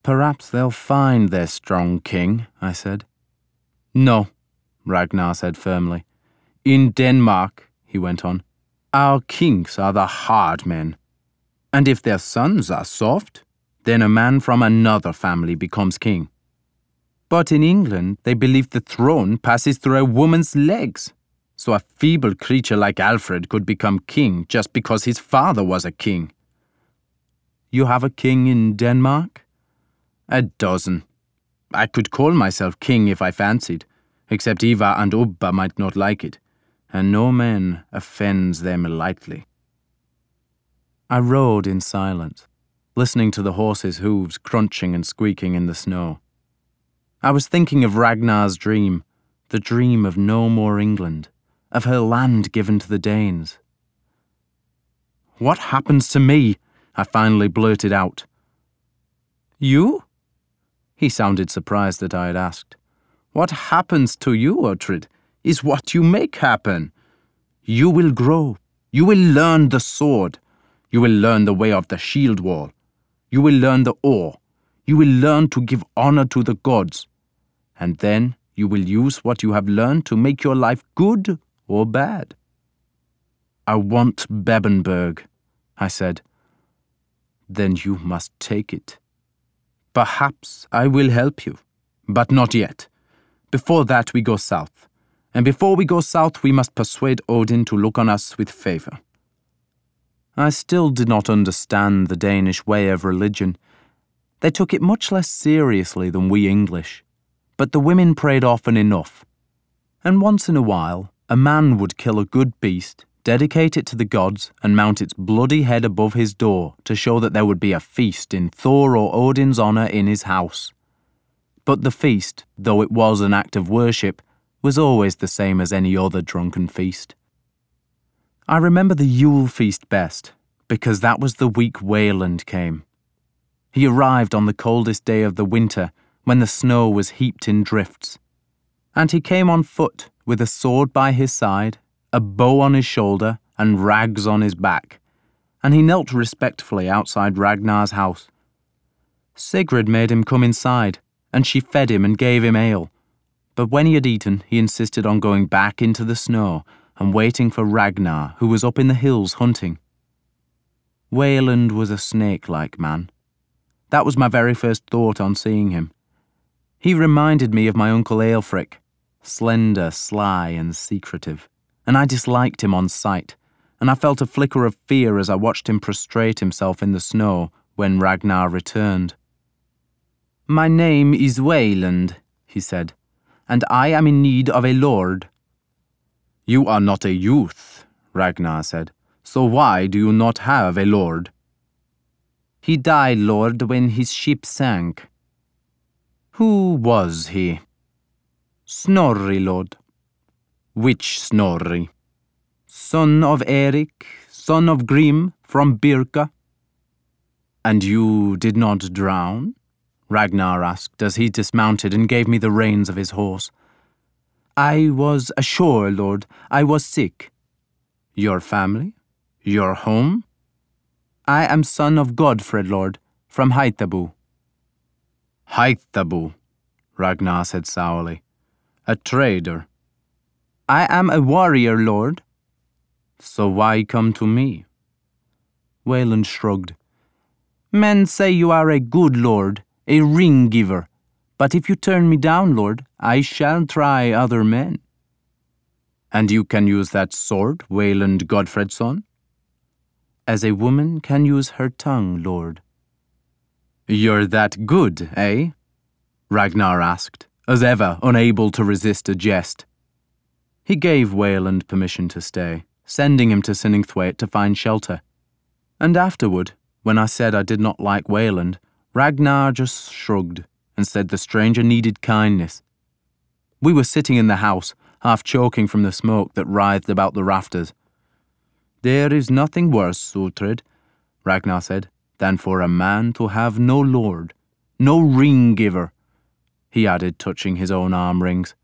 Perhaps they'll find their strong king, I said. No, Ragnar said firmly. In Denmark, he went on, our kings are the hard men. And if their sons are soft, then a man from another family becomes king. But in England, they believe the throne passes through a woman's legs. So a feeble creature like Alfred could become king just because his father was a king. You have a king in Denmark? A dozen. I could call myself king if I fancied, except Ivar and Ubba might not like it, and no man offends them lightly. I rode in silence, listening to the horses' hooves crunching and squeaking in the snow. I was thinking of Ragnar's dream, the dream of no more England, of her land given to the Danes. What happens to me? I finally blurted out. You? He sounded surprised that I had asked. What happens to you, Uhtred, is what you make happen. You will grow. You will learn the sword. You will learn the way of the shield wall. You will learn the oar. You will learn to give honor to the gods. And then you will use what you have learned to make your life good or bad. I want Bebbanburg, I said. Then you must take it. Perhaps I will help you, but not yet. Before that we go south, and before we go south we must persuade Odin to look on us with favor. I still did not understand the Danish way of religion. They took it much less seriously than we English, but the women prayed often enough. And once in a while, a man would kill a good beast, dedicate it to the gods, and mount its bloody head above his door to show that there would be a feast in Thor or Odin's honor in his house. But the feast, though it was an act of worship, was always the same as any other drunken feast. I remember the Yule feast best, because that was the week Wayland came. He arrived on the coldest day of the winter, when the snow was heaped in drifts. And he came on foot, with a sword by his side, a bow on his shoulder, and rags on his back, and he knelt respectfully outside Ragnar's house. Sigrid made him come inside, and she fed him and gave him ale, but when he had eaten, he insisted on going back into the snow and waiting for Ragnar, who was up in the hills hunting. Wayland was a snake-like man. That was my very first thought on seeing him. He reminded me of my Uncle Aelfric, slender, sly, and secretive, and I disliked him on sight, and I felt a flicker of fear as I watched him prostrate himself in the snow when Ragnar returned. My name is Wayland, he said, and I am in need of a lord. You are not a youth, Ragnar said, so why do you not have a lord? He died, lord, when his ship sank. Who was he? Snorri, lord. Which Snorri? Son of Eric, son of Grim, from Birka. And you did not drown? Ragnar asked as he dismounted and gave me the reins of his horse. I was ashore, lord. I was sick. Your family? Your home? I am son of Godfred, lord, from Heithabu. Heithabu, Ragnar said sourly. A trader. I am a warrior, lord. So why come to me? Wayland shrugged. Men say you are a good lord, a ring giver, but if you turn me down, lord, I shall try other men. And you can use that sword, Wayland Godfredson? As a woman can use her tongue, lord. You're that good, eh? Ragnar asked, as ever unable to resist a jest. He gave Wayland permission to stay, sending him to Siningthwaite to find shelter. And afterward, when I said I did not like Wayland, Ragnar just shrugged and said the stranger needed kindness. We were sitting in the house, half choking from the smoke that writhed about the rafters. There is nothing worse, Uhtred, Ragnar said, than for a man to have no lord, no ring-giver, he added, touching his own arm rings.